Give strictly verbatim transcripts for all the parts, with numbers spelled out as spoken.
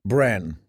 Bran.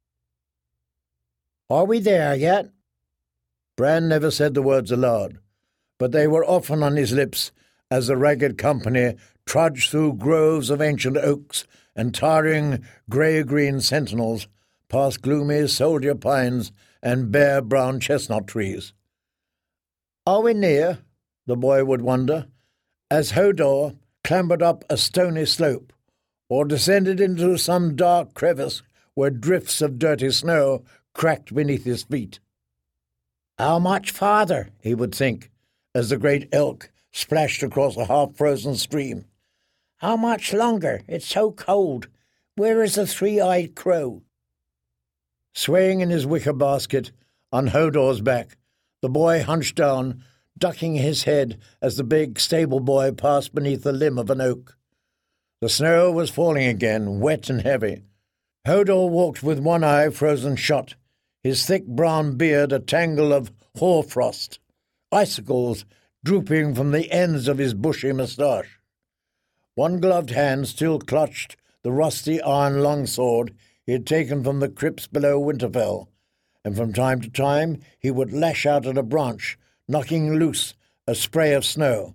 "Are we there yet?" Bran never said the words aloud, but they were often on his lips as the ragged company trudged through groves of ancient oaks and towering grey-green sentinels, past gloomy soldier pines and bare brown chestnut trees. "Are we near?" the boy would wonder, as Hodor clambered up a stony slope or descended into some dark crevice where drifts of dirty snow cracked beneath his feet. "How much farther?" he would think, as the great elk splashed across a half-frozen stream. "How much longer? It's so cold. Where is the three-eyed crow?" Swaying in his wicker basket on Hodor's back, the boy hunched down, ducking his head as the big stable boy passed beneath the limb of an oak. The snow was falling again, wet and heavy. Hodor walked with one eye frozen shut, his thick brown beard a tangle of hoarfrost, icicles drooping from the ends of his bushy moustache. One gloved hand still clutched the rusty iron longsword he had taken from the crypts below Winterfell, and from time to time he would lash out at a branch, knocking loose a spray of snow.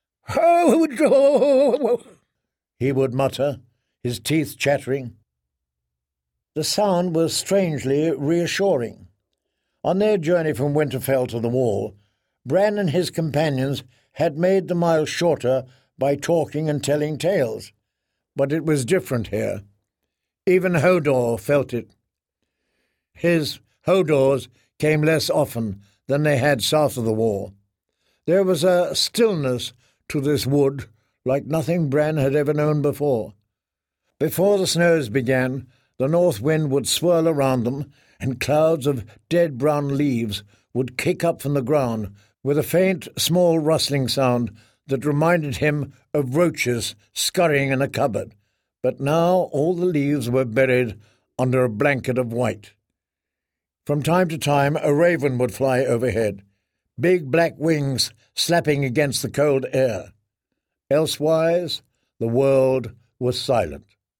"Hodor!" he would mutter, his teeth chattering. The sound was strangely reassuring. On their journey from Winterfell to the Wall, Bran and his companions had made the mile shorter by talking and telling tales, but it was different here. Even Hodor felt it. His Hodors came less often than they had south of the Wall. There was a stillness to this wood like nothing Bran had ever known before. Before the snows began, the north wind would swirl around them, and clouds of dead brown leaves would kick up from the ground with a faint, small rustling sound that reminded him of roaches scurrying in a cupboard. But now all the leaves were buried under a blanket of white. From time to time a raven would fly overhead, big black wings slapping against the cold air. Elsewise, the world was silent.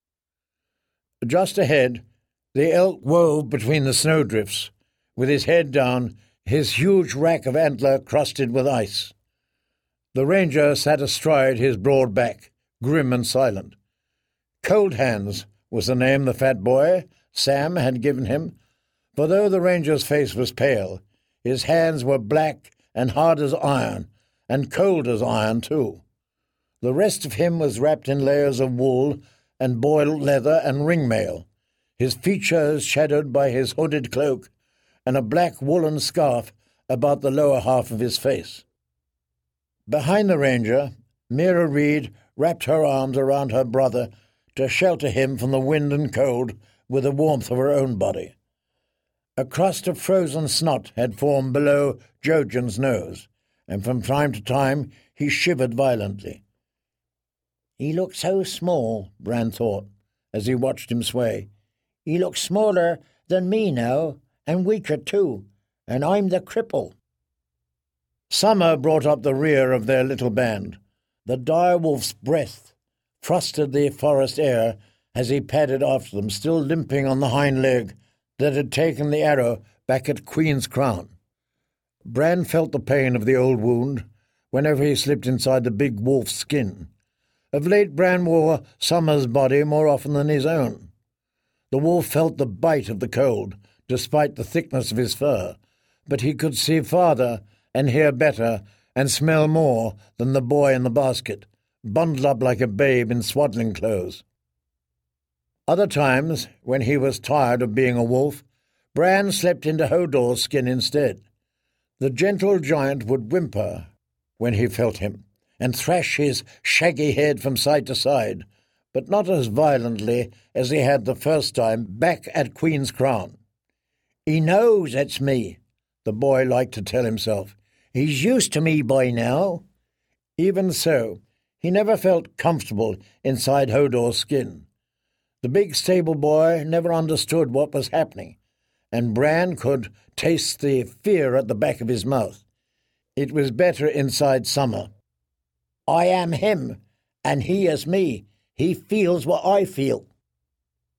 Just ahead, the elk wove between the snowdrifts, with his head down, his huge rack of antler crusted with ice. The ranger sat astride his broad back, grim and silent. Cold Hands was the name the fat boy, Sam, had given him, for though the ranger's face was pale, his hands were black and hard as iron, and cold as iron, too. The rest of him was wrapped in layers of wool and boiled leather and ring-mail, his features shadowed by his hooded cloak and a black woolen scarf about the lower half of his face. Behind the ranger, Meera Reed wrapped her arms around her brother to shelter him from the wind and cold with the warmth of her own body. A crust of frozen snot had formed below Jojen's nose, and from time to time he shivered violently. "He looks so small," Bran thought, as he watched him sway. "He looks smaller than me now, and weaker too, and I'm the cripple." Summer brought up the rear of their little band. The direwolf's breath frosted the forest air as he padded after them, still limping on the hind leg that had taken the arrow back at Queen's Crown. Bran felt the pain of the old wound whenever he slipped inside the big wolf's skin. Of late Bran wore Summer's body more often than his own. The wolf felt the bite of the cold, despite the thickness of his fur, but he could see farther and hear better and smell more than the boy in the basket, bundled up like a babe in swaddling clothes. Other times, when he was tired of being a wolf, Bran slept into Hodor's skin instead. The gentle giant would whimper when he felt him, and thrash his shaggy head from side to side, but not as violently as he had the first time back at Queen's Crown. "He knows it's me," the boy liked to tell himself. "He's used to me by now." Even so, he never felt comfortable inside Hodor's skin. The big stable boy never understood what was happening, and Bran could taste the fear at the back of his mouth. It was better inside Summer. "I am him, and he is me. He feels what I feel."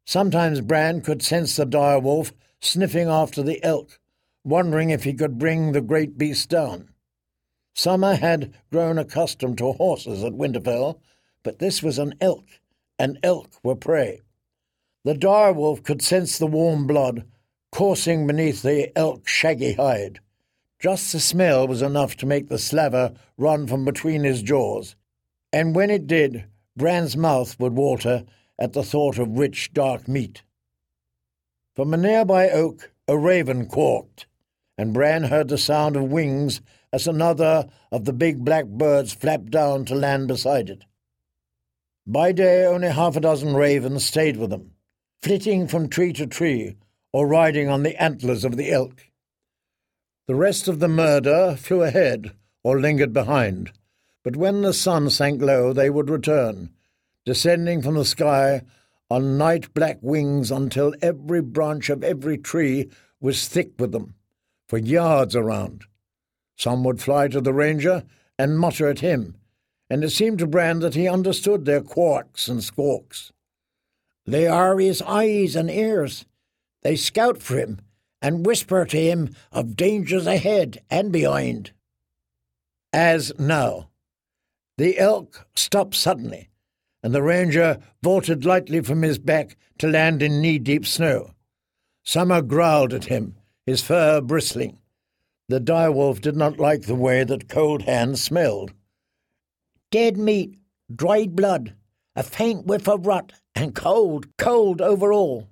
Sometimes Bran could sense the direwolf sniffing after the elk, wondering if he could bring the great beast down. Summer had grown accustomed to horses at Winterfell, but this was an elk, and elk were prey. The direwolf could sense the warm blood coursing beneath the elk's shaggy hide. Just the smell was enough to make the slaver run from between his jaws, and when it did, Bran's mouth would water at the thought of rich, dark meat. From a nearby oak a raven quawked, and Bran heard the sound of wings as another of the big black birds flapped down to land beside it. By day only half a dozen ravens stayed with them, flitting from tree to tree or riding on the antlers of the elk. The rest of the murder flew ahead or lingered behind, but when the sun sank low they would return, descending from the sky on night-black wings until every branch of every tree was thick with them, for yards around. Some would fly to the ranger and mutter at him, and it seemed to Bran that he understood their quawks and squawks. They are his eyes and ears. They scout for him and whisper to him of dangers ahead and behind. As now, the elk stopped suddenly, and the ranger vaulted lightly from his back to land in knee-deep snow. Summer growled at him, his fur bristling. The direwolf did not like the way that Cold Hand smelled. Dead meat, dried blood, a faint whiff of rot, and cold, cold over all.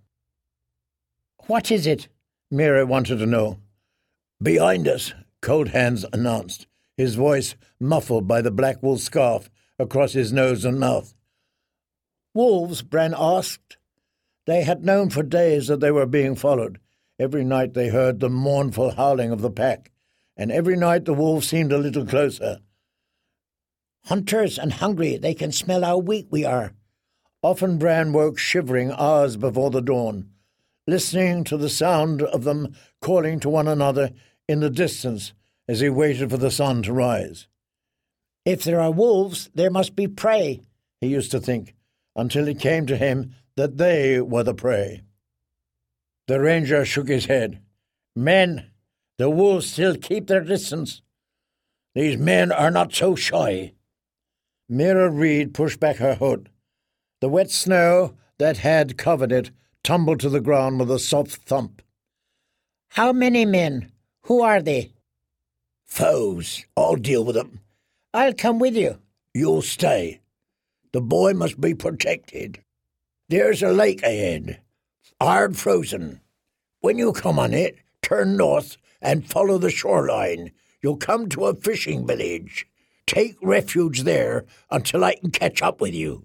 What is it? Meera wanted to know. Behind us, Cold Hands announced, his voice muffled by the black wool scarf across his nose and mouth. Wolves? Bran asked. They had known for days that they were being followed. Every night they heard the mournful howling of the pack, and every night the wolves seemed a little closer. Hunters and hungry, they can smell how weak we are. Often Bran woke shivering hours before the dawn, listening to the sound of them calling to one another in the distance as he waited for the sun to rise. If there are wolves, there must be prey, he used to think, until it came to him that they were the prey. The ranger shook his head. Men, the wolves still keep their distance. These men are not so shy. Meera Reed pushed back her hood. The wet snow that had covered it tumbled to the ground with a soft thump. How many men? Who are they? Foes. I'll deal with them. I'll come with you. You'll stay. The boy must be protected. There's a lake ahead, hard frozen. When you come on it, turn north and follow the shoreline. You'll come to a fishing village. Take refuge there until I can catch up with you.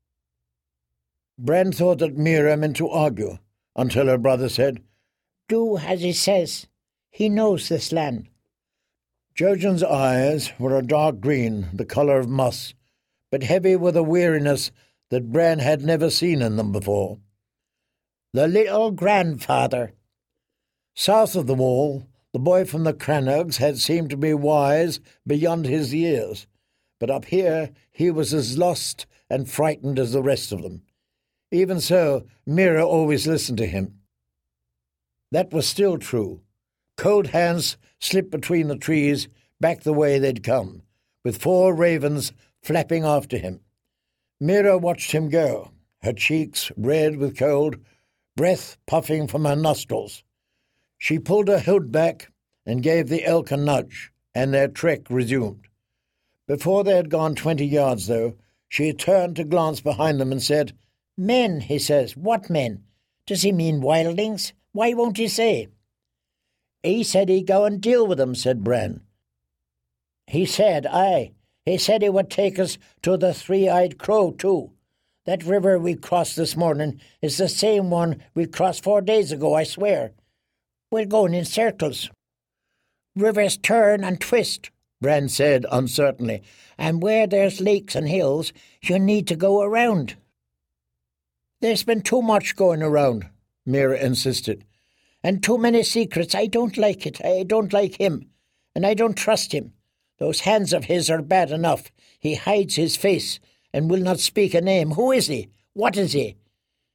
Bran thought that Meera meant to argue, until her brother said, Do as he says. He knows this land. Jojen's eyes were a dark green, the colour of moss, but heavy with a weariness that Bran had never seen in them before. The little grandfather. South of the wall, the boy from the Crannogs had seemed to be wise beyond his years, but up here he was as lost and frightened as the rest of them. Even so, Meera always listened to him. That was still true. Cold Hands slipped between the trees back the way they'd come, with four ravens flapping after him. Meera watched him go, her cheeks red with cold, breath puffing from her nostrils. She pulled her hood back and gave the elk a nudge, and their trek resumed. Before they had gone twenty yards, though, she turned to glance behind them and said, Men, he says. What men? Does he mean wildlings? Why won't he say? He said he'd go and deal with them, said Bran. He said, aye. He said he would take us to the Three-Eyed Crow, too. That river we crossed this morning is the same one we crossed four days ago, I swear. We're going in circles. Rivers turn and twist, Bran said uncertainly, and where there's lakes and hills, you need to go around. There's been too much going around, Meera insisted, and too many secrets. I don't like it. I don't like him, and I don't trust him. Those hands of his are bad enough. He hides his face and will not speak a name. Who is he? What is he?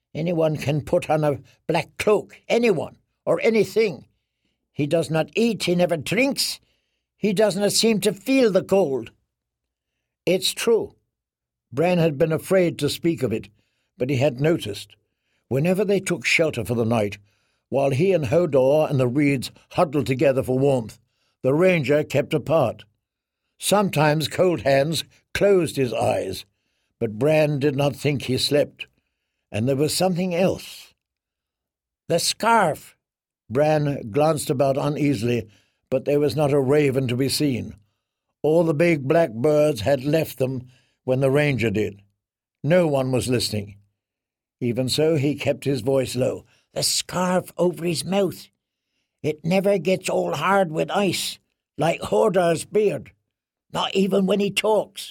Anyone can put on a black cloak, anyone, or anything. He does not eat, he never drinks. He does not seem to feel the cold. It's true. Bran had been afraid to speak of it, but he had noticed. Whenever they took shelter for the night, while he and Hodor and the reeds huddled together for warmth, the ranger kept apart. Sometimes Cold Hands closed his eyes, but Bran did not think he slept. And there was something else. The scarf! Bran glanced about uneasily, but there was not a raven to be seen. All the big black birds had left them when the ranger did. No one was listening. Even so, he kept his voice low. The scarf over his mouth. It never gets all hard with ice, like Hodor's beard, not even when he talks.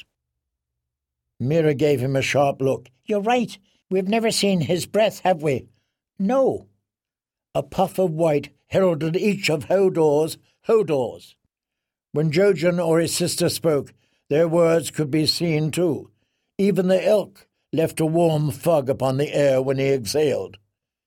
Mira gave him a sharp look. You're right. We've never seen his breath, have we? No. A puff of white heralded each of Hodor's Hodors. When Jojen or his sister spoke, their words could be seen too. Even the elk left a warm fog upon the air when he exhaled.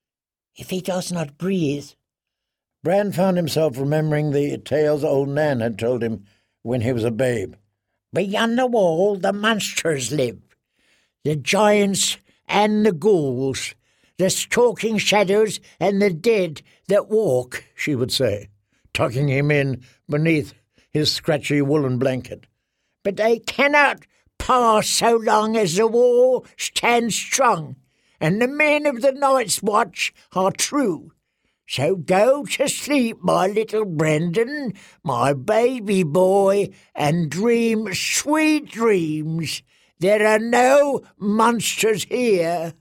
If he does not breathe... Bran found himself remembering the tales old Nan had told him when he was a babe. Beyond the wall the monsters live, the giants and the ghouls, the stalking shadows and the dead that walk, she would say, tucking him in beneath his scratchy woolen blanket. But they cannot pass so long as the wall stands strong, and the men of the Night's Watch are true. So go to sleep, my little Brendan, my baby boy, and dream sweet dreams. There are no monsters here.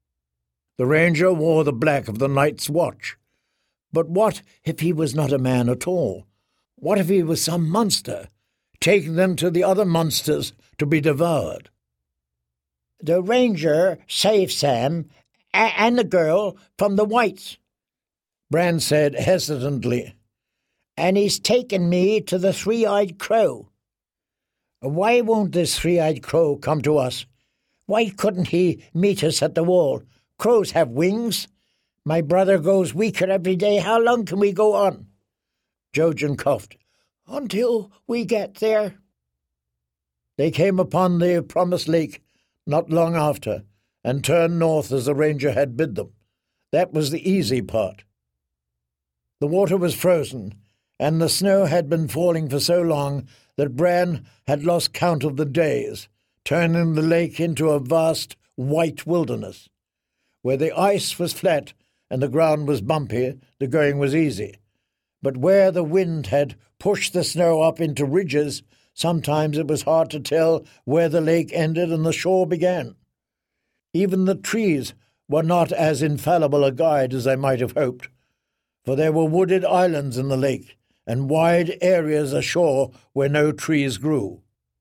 The ranger wore the black of the Night's Watch. But what if he was not a man at all? What if he was some monster, taking them to the other monsters to be devoured? The ranger saved Sam a- and the girl from the whites, Bran said hesitantly, and he's taken me to the three-eyed crow. Why won't this three-eyed crow come to us? Why couldn't he meet us at the wall? Crows have wings. My brother goes weaker every day. How long can we go on? Jojen coughed. Until we get there. They came upon the promised lake not long after, and turned north as the ranger had bid them. That was the easy part. The water was frozen, and the snow had been falling for so long that Bran had lost count of the days, turning the lake into a vast white wilderness. Where the ice was flat and the ground was bumpy, the going was easy. But where the wind had pushed the snow up into ridges, sometimes it was hard to tell where the lake ended and the shore began. Even the trees were not as infallible a guide as I might have hoped, for there were wooded islands in the lake and wide areas ashore where no trees grew.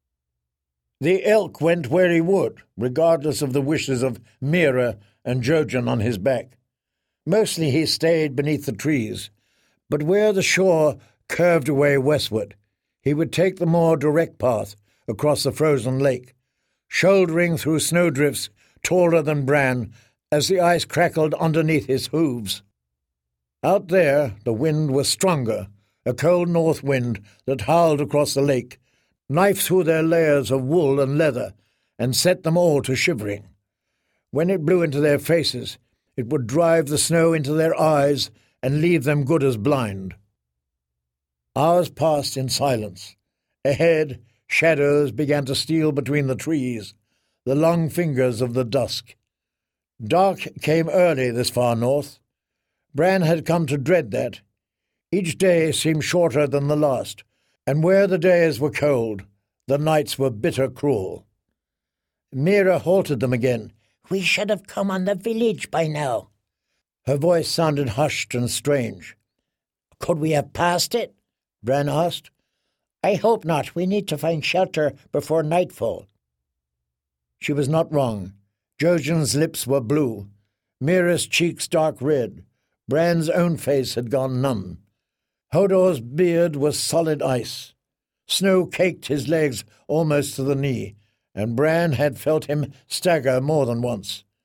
The elk went where he would, regardless of the wishes of Mira and Jojen on his back. Mostly he stayed beneath the trees, but where the shore curved away westward, he would take the more direct path across the frozen lake, shouldering through snowdrifts taller than Bran as the ice crackled underneath his hooves. Out there the wind was stronger, a cold north wind that howled across the lake, knifed through their layers of wool and leather, and set them all to shivering. When it blew into their faces, it would drive the snow into their eyes and leave them good as blind. Hours passed in silence. Ahead, shadows began to steal between the trees, the long fingers of the dusk. Dark came early this far north. Bran had come to dread that. Each day seemed shorter than the last, and where the days were cold, the nights were bitter cruel. Mira halted them again. We should have come on the village by now. Her voice sounded hushed and strange. Could we have passed it? Bran asked. I hope not. We need to find shelter before nightfall. She was not wrong. Jojen's lips were blue, Mira's cheeks dark red. Bran's own face had gone numb. Hodor's beard was solid ice. Snow caked his legs almost to the knee, and Bran had felt him stagger more than once.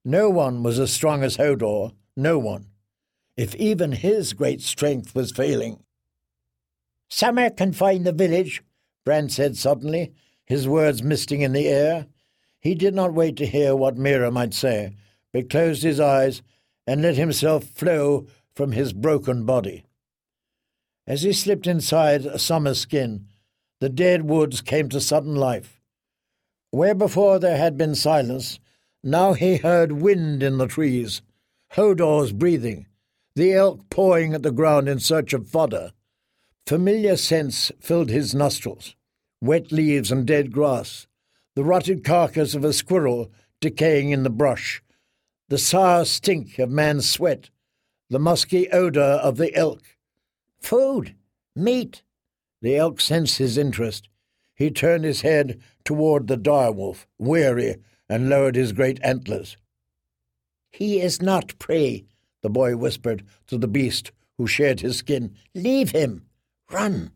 No one was as strong as Hodor, no one, if even his great strength was failing. "Summer can find the village," Bran said suddenly, his words misting in the air. He did not wait to hear what Meera might say, but closed his eyes and let himself flow from his broken body. As he slipped inside Summer's skin, the dead woods came to sudden life. Where before there had been silence, now he heard wind in the trees, Hodor's breathing, the elk pawing at the ground in search of fodder. Familiar scents filled his nostrils, wet leaves and dead grass, the rotted carcass of a squirrel decaying in the brush, the sour stink of man's sweat, the musky odour of the elk. Food! Meat! The elk sensed his interest. He turned his head toward the direwolf, weary, and lowered his great antlers. "He is not prey," the boy whispered to the beast who shared his skin. "Leave him! Run!"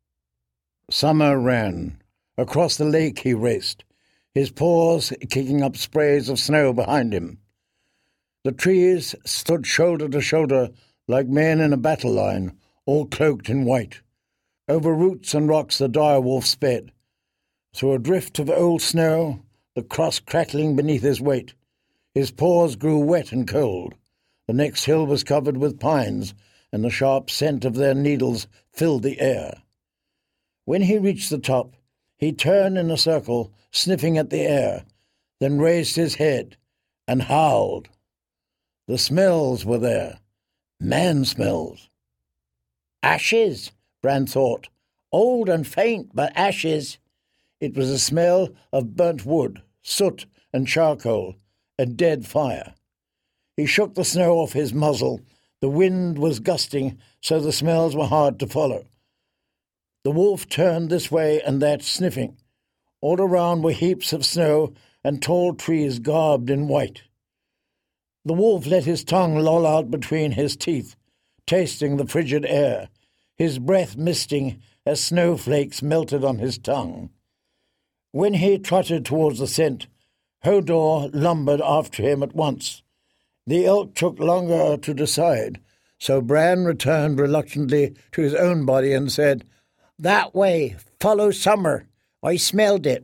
Summer ran. Across the lake he raced, his paws kicking up sprays of snow behind him. The trees stood shoulder to shoulder like men in a battle line, all cloaked in white. Over roots and rocks the direwolf sped. Through a drift of old snow, the cross crackling beneath his weight. His paws grew wet and cold. The next hill was covered with pines, and the sharp scent of their needles filled the air. When he reached the top, he turned in a circle, sniffing at the air, then raised his head and howled. The smells were there, man smells. "Ashes," Bran thought. "Old and faint, but ashes." It was a smell of burnt wood, soot and charcoal, a dead fire. He shook the snow off his muzzle. The wind was gusting, so the smells were hard to follow. The wolf turned this way and that, sniffing. All around were heaps of snow and tall trees garbed in white. The wolf let his tongue loll out between his teeth, tasting the frigid air, his breath misting as snowflakes melted on his tongue. When he trotted towards the scent, Hodor lumbered after him at once. The elk took longer to decide, so Bran returned reluctantly to his own body and said, "That way, follow Summer. I smelled it."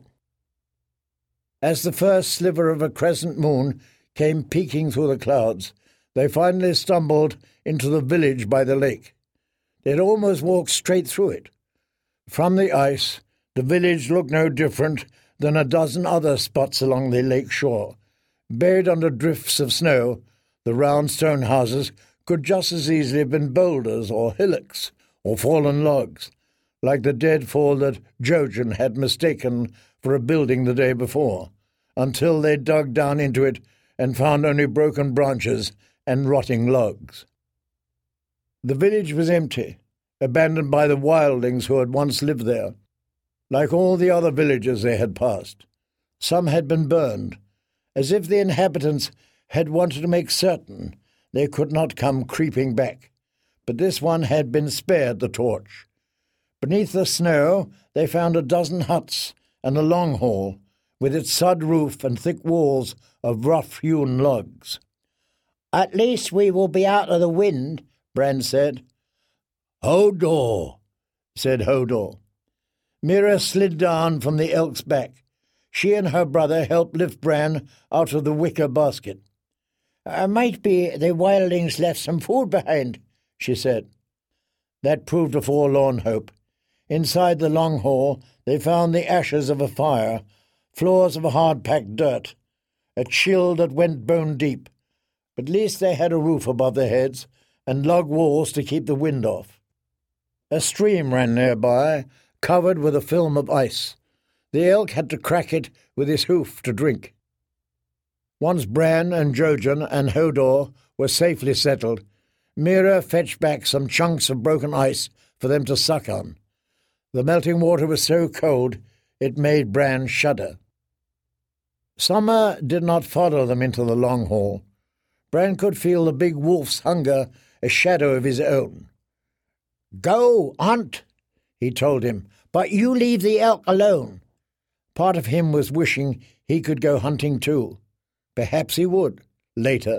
As the first sliver of a crescent moon came peeking through the clouds, they finally stumbled into the village by the lake. They had almost walked straight through it. From the ice, the village looked no different than a dozen other spots along the lake shore. Buried under drifts of snow, the round stone houses could just as easily have been boulders or hillocks or fallen logs, like the deadfall that Jojen had mistaken for a building the day before, until they dug down into it and found only broken branches and rotting logs. The village was empty, abandoned by the wildlings who had once lived there. Like all the other villages they had passed, some had been burned, as if the inhabitants had wanted to make certain they could not come creeping back. But this one had been spared the torch. Beneath the snow they found a dozen huts and a long hall, with its sod roof and thick walls of rough-hewn logs. "At least we will be out of the wind," Bran said. "Hodor," said Hodor. Meera slid down from the elk's back. She and her brother helped lift Bran out of the wicker basket. "It might be the wildlings left some food behind," she said. That proved a forlorn hope. Inside the long hall they found the ashes of a fire, floors of hard-packed dirt, a chill that went bone-deep. But at least they had a roof above their heads and log walls to keep the wind off. A stream ran nearby, covered with a film of ice. The elk had to crack it with his hoof to drink. Once Bran and Jojen and Hodor were safely settled, Meera fetched back some chunks of broken ice for them to suck on. The melting water was so cold it made Bran shudder. Summer did not follow them into the long hall. Bran could feel the big wolf's hunger a shadow of his own. "Go, hunt," he told him, "but you leave the elk alone." Part of him was wishing he could go hunting too. Perhaps he would. later.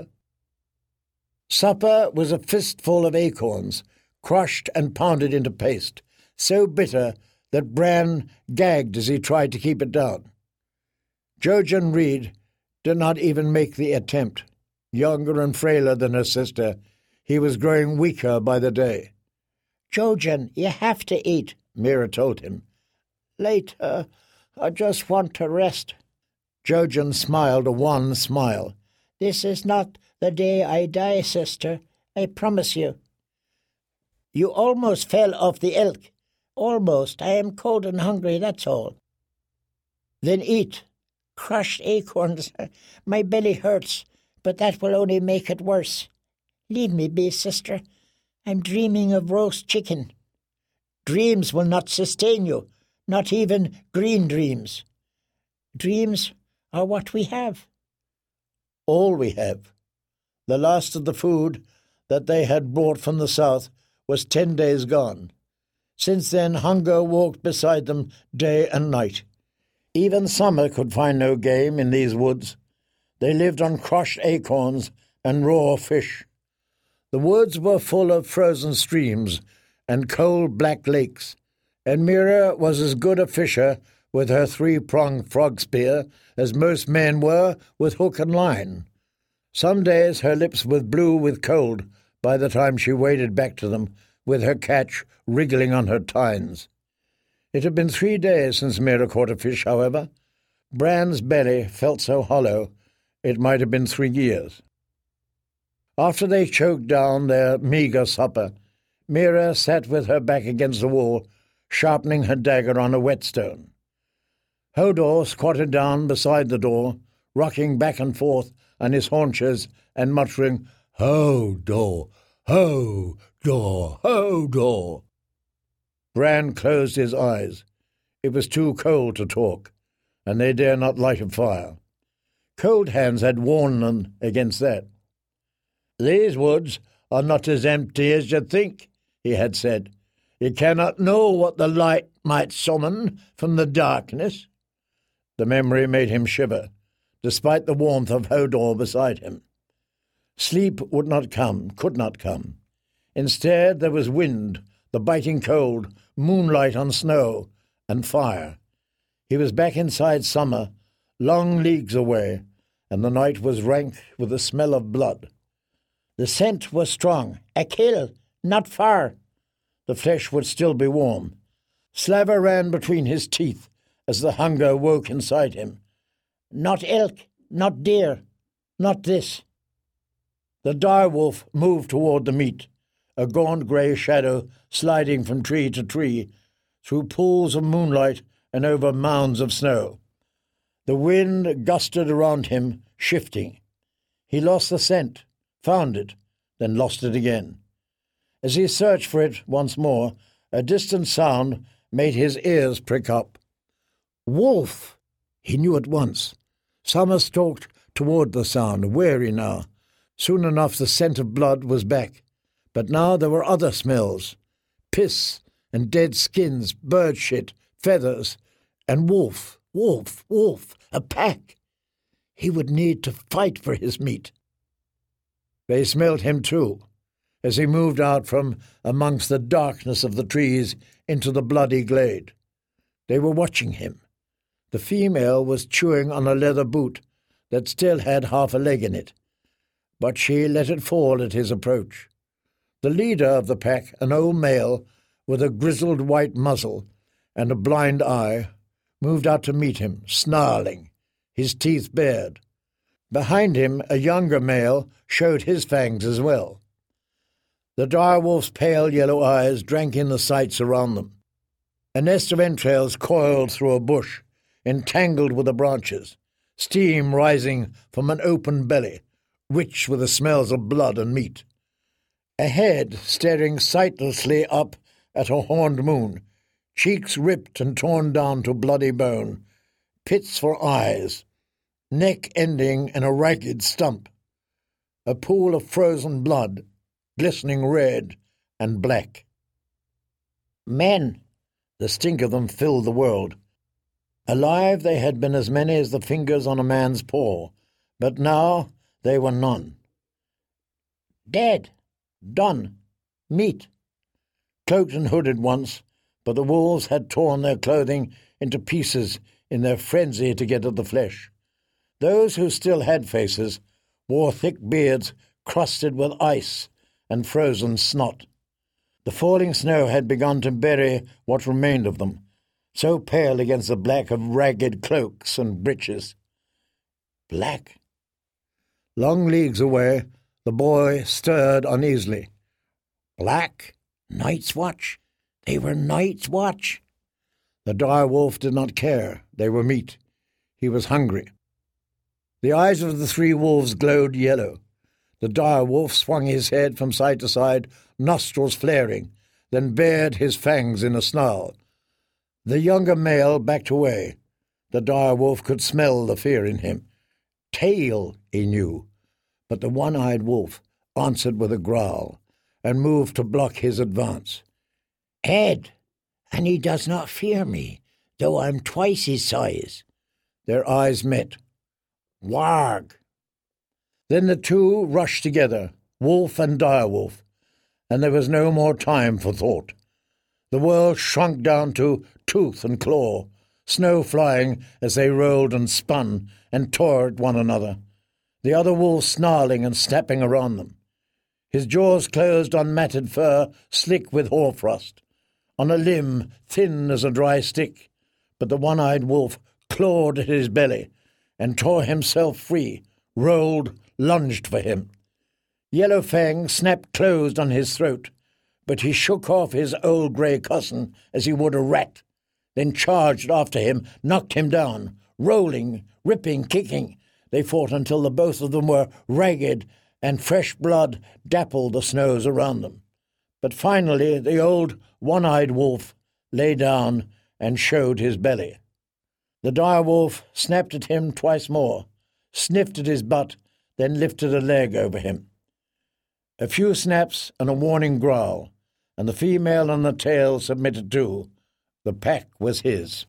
Supper was a fistful of acorns, crushed and pounded into paste, so bitter that Bran gagged as he tried to keep it down. Jojen Reed did not even make the attempt. Younger and frailer than her sister, he was growing weaker by the day. "Jojen, you have to eat," Meera told him. "Later, I just want to rest." Jojen smiled a wan smile. "This is not the day I die, sister, I promise you." "You almost fell off the elk." "Almost. I am cold and hungry, that's all." "Then eat." "Crushed acorns. My belly hurts, but that will only make it worse." "Leave me be, sister. I'm dreaming of roast chicken." "Dreams will not sustain you, not even green dreams." "Dreams are what we have." "All we have." The last of the food that they had brought from the south was ten days gone. Since then, hunger walked beside them day and night. Even summer could find no game in these woods. They lived on crushed acorns and raw fish. The woods were full of frozen streams and cold black lakes, and Meera was as good a fisher with her three-pronged frog spear as most men were with hook and line. Some days her lips were blue with cold by the time she waded back to them, with her catch wriggling on her tines. It had been three days since Meera caught a fish, however. Bran's belly felt so hollow it might have been three years. After they choked down their meagre supper, Meera sat with her back against the wall, sharpening her dagger on a whetstone. Hodor squatted down beside the door, rocking back and forth on his haunches and muttering, "Hodor, Hodor, Hodor." Bran closed his eyes. It was too cold to talk, and they dare not light a fire. Cold Hands had warned them against that. "These woods are not as empty as you think," he had said. "You cannot know what the light might summon from the darkness." The memory made him shiver, despite the warmth of Hodor beside him. Sleep would not come, could not come. Instead there was wind, the biting cold, moonlight on snow, and fire. He was back inside summer, long leagues away, and the night was rank with the smell of blood. The scent was strong. A kill, not far. The flesh would still be warm. Slaver ran between his teeth as the hunger woke inside him. Not elk, not deer, not this. The direwolf moved toward the meat, a gaunt grey shadow sliding from tree to tree, through pools of moonlight and over mounds of snow. The wind gusted around him, shifting. He lost the scent, found it, then lost it again. As he searched for it once more, a distant sound made his ears prick up. Wolf! He knew at once. Summer stalked toward the sound, wary now. Soon enough the scent of blood was back. But now there were other smells. Piss and dead skins, bird shit, feathers, and wolf, wolf, wolf, a pack. He would need to fight for his meat. They smelled him too, as he moved out from amongst the darkness of the trees into the bloody glade. They were watching him. The female was chewing on a leather boot that still had half a leg in it, but she let it fall at his approach. The leader of the pack, an old male with a grizzled white muzzle and a blind eye, moved out to meet him, snarling, his teeth bared. Behind him, a younger male showed his fangs as well. The direwolf's pale yellow eyes drank in the sights around them. A nest of entrails coiled through a bush, entangled with the branches, steam rising from an open belly, rich with the smells of blood and meat. A head staring sightlessly up at a horned moon, cheeks ripped and torn down to bloody bone, pits for eyes, neck ending in a ragged stump, a pool of frozen blood, glistening red and black. Men! The stink of them filled the world. Alive they had been as many as the fingers on a man's paw, but now They were none. Dead. Done. Meat. Cloaked and hooded once, but the wolves had torn their clothing into pieces in their frenzy to get at the flesh. Those who still had faces wore thick beards crusted with ice and frozen snot. The falling snow had begun to bury what remained of them, so pale against the black of ragged cloaks and breeches. Black? Long leagues away, the boy stirred uneasily. Black? Night's Watch? They were Night's Watch. The dire wolf did not care. They were meat. He was hungry. The eyes of the three wolves glowed yellow. The dire wolf swung his head from side to side, nostrils flaring, then bared his fangs in a snarl. The younger male backed away. The dire wolf could smell the fear in him. Tail, he knew, but the one-eyed wolf answered with a growl and moved to block his advance. Head, and he does not fear me, though I'm twice his size. Their eyes met. Warg! Then the two rushed together, wolf and direwolf, and there was no more time for thought. The world shrunk down to tooth and claw, snow flying as they rolled and spun and tore at one another, the other wolves snarling and snapping around them. His jaws closed on matted fur, slick with hoarfrost, on a limb thin as a dry stick, but the one-eyed wolf clawed at his belly and tore himself free, rolled, lunged for him. Yellow Fang snapped closed on his throat, but he shook off his old grey cousin as he would a rat, then charged after him, knocked him down, rolling, ripping, kicking. They fought until the both of them were ragged, and fresh blood dappled the snows around them. But finally the old one-eyed wolf lay down and showed his belly. The dire wolf snapped at him twice more, sniffed at his butt, then lifted a leg over him. A few snaps and a warning growl, and the female on the tail submitted too. The pack was his.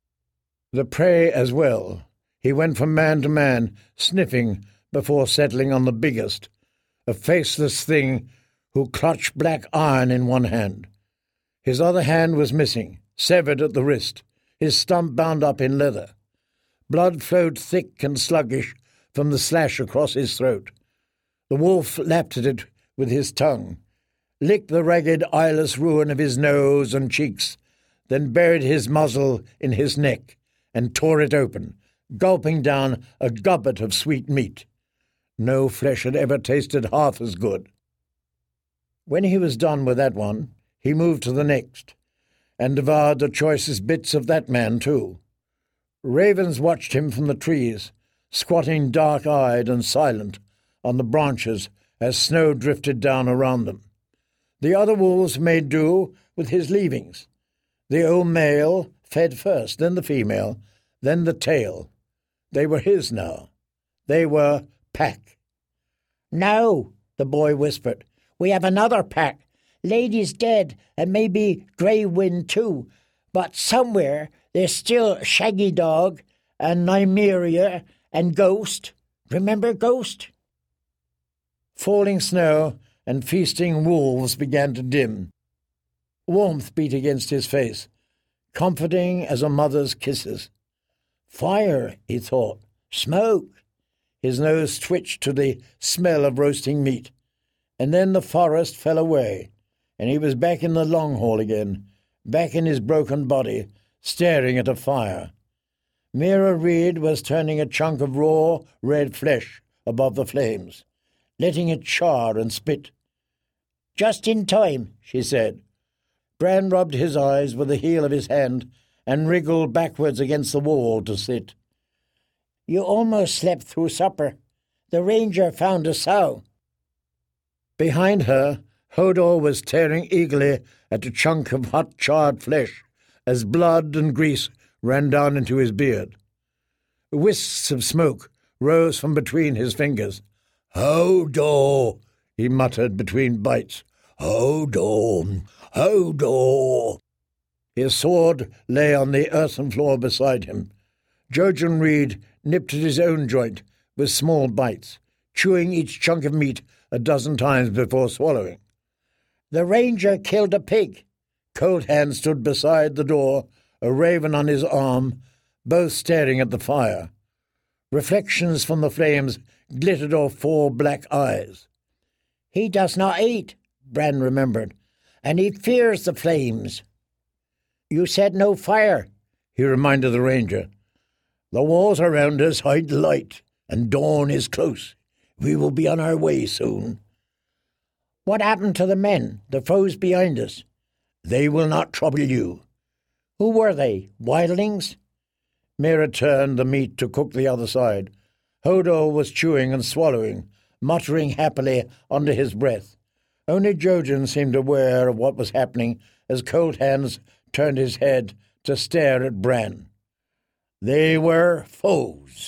The prey as well. He went from man to man, sniffing before settling on the biggest, a faceless thing who clutched black iron in one hand. His other hand was missing, severed at the wrist, his stump bound up in leather. Blood flowed thick and sluggish from the slash across his throat. The wolf lapped at it with his tongue, licked the ragged, eyeless ruin of his nose and cheeks, then buried his muzzle in his neck and tore it open, gulping down a gobbet of sweet meat. No flesh had ever tasted half as good. When he was done with that one, he moved to the next, and devoured the choicest bits of that man too. Ravens watched him from the trees, squatting dark-eyed and silent on the branches as snow drifted down around them. The other wolves made do with his leavings. The old male fed first, then the female, then the tail. They were his now. They were pack. "No," the boy whispered. "We have another pack. Lady's dead, and maybe Grey Wind too. But somewhere there's still Shaggy Dog and Nymeria and Ghost. Remember Ghost?" Falling snow and feasting wolves began to dim. Warmth beat against his face, comforting as a mother's kisses. Fire, he thought. Smoke. His nose twitched to the smell of roasting meat. And then the forest fell away, and he was back in the long hall again, back in his broken body, staring at a fire. Mira Reed was turning a chunk of raw, red flesh above the flames, letting it char and spit. "Just in time," she said. Bran rubbed his eyes with the heel of his hand and wriggled backwards against the wall to sit. "You almost slept through supper. The ranger found a sow." Behind her, Hodor was tearing eagerly at a chunk of hot charred flesh as blood and grease ran down into his beard. Wisps of smoke rose from between his fingers. "Hodor," he muttered between bites. "Hodor, Hodor." His sword lay on the earthen floor beside him. Jojen Reed nipped at his own joint with small bites, chewing each chunk of meat a dozen times before swallowing. The ranger killed a pig. Cold Hand stood beside the door, a raven on his arm, both staring at the fire. Reflections from the flames glittered off four black eyes. "He does not eat," Bran remembered, "and he fears the flames." "You said no fire," he reminded the ranger. "The walls around us hide the light, and dawn is close. We will be on our way soon." "What happened to the men, the foes behind us?" "They will not trouble you." "Who were they, wildlings?" Mira turned the meat to cook the other side. Hodor was chewing and swallowing, muttering happily under his breath. Only Jojen seemed aware of what was happening as Cold Hands turned his head to stare at Bran. They were foes.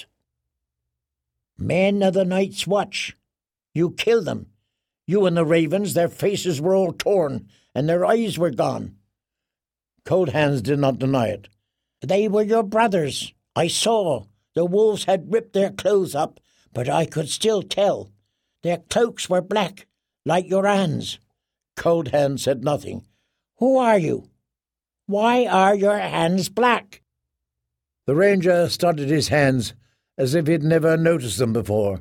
"Men of the Night's Watch. You killed them. You and the ravens, their faces were all torn, and their eyes were gone." Cold Hands did not deny it. "They were your brothers. I saw. The wolves had ripped their clothes up, but I could still tell. Their cloaks were black, like your hands." Cold Hands said nothing. "Who are you? Why are your hands black?" The ranger studied his hands as if he'd never noticed them before.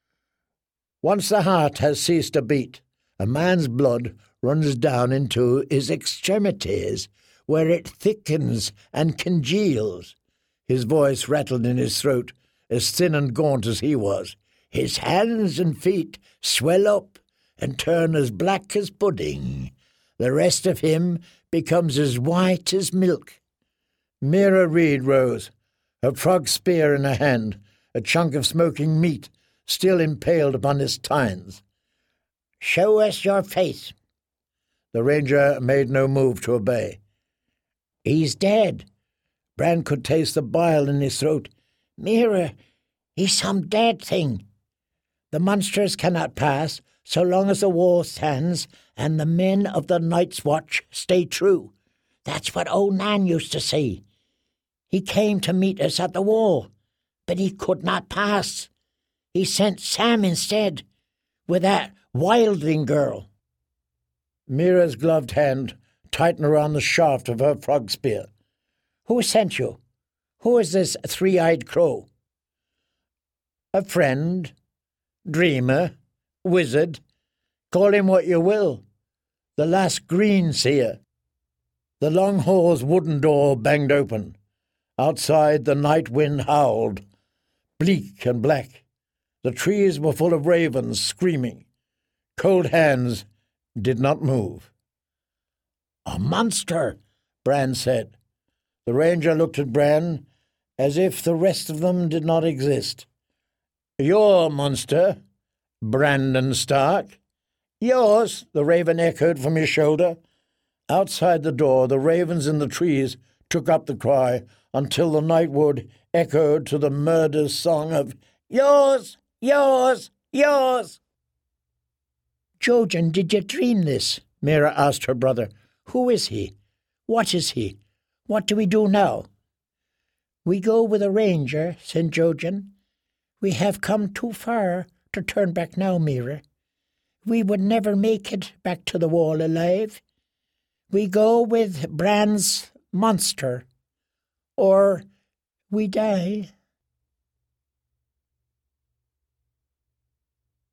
Once the heart has ceased to beat, a man's blood runs down into his extremities, where it thickens and congeals. His voice rattled in his throat, as thin and gaunt as he was. His hands and feet swell up and turn as black as pudding. The rest of him becomes as white as milk. Mira Reed rose, her frog spear in her hand, a chunk of smoking meat still impaled upon his tines. "Show us your face." The ranger made no move to obey. "He's dead." Bran could taste the bile in his throat. "Mira, he's some dead thing." "The monsters cannot pass so long as the wall stands and the men of the Night's Watch stay true. That's what old Nan used to say. He came to meet us at the wall, but he could not pass. He sent Sam instead, with that wildling girl." Mira's gloved hand tightened around the shaft of her frog spear. "Who sent you? Who is this three-eyed crow?" "A friend, dreamer, wizard, call him what you will. The last green seer." The long hall's wooden door banged open. Outside the night wind howled, bleak and black. The trees were full of ravens screaming. Cold Hands did not move. "A monster," Bran said. The ranger looked at Bran as if the rest of them did not exist. "Your monster, Brandon Stark." "Yours," the raven echoed from his shoulder. Outside the door, the ravens in the trees took up the cry until the nightwood echoed to the murder's song of "Yours, yours, yours." "Jojen, did you dream this?" Mira asked her brother. "Who is he? What is he? What do we do now?" "We go with a ranger," said Jojen. "We have come too far to turn back now, Mira. We would never make it back to the wall alive. We go with Bran's monster, or we die."